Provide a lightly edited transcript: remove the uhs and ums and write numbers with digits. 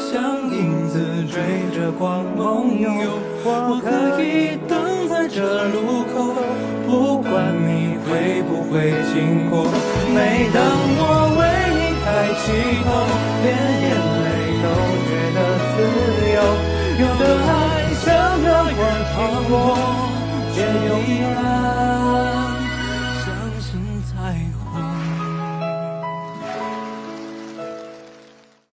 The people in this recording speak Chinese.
像影子追着光梦游。我可以等在这路口，不管你会不会经过。每当我为你抬起头，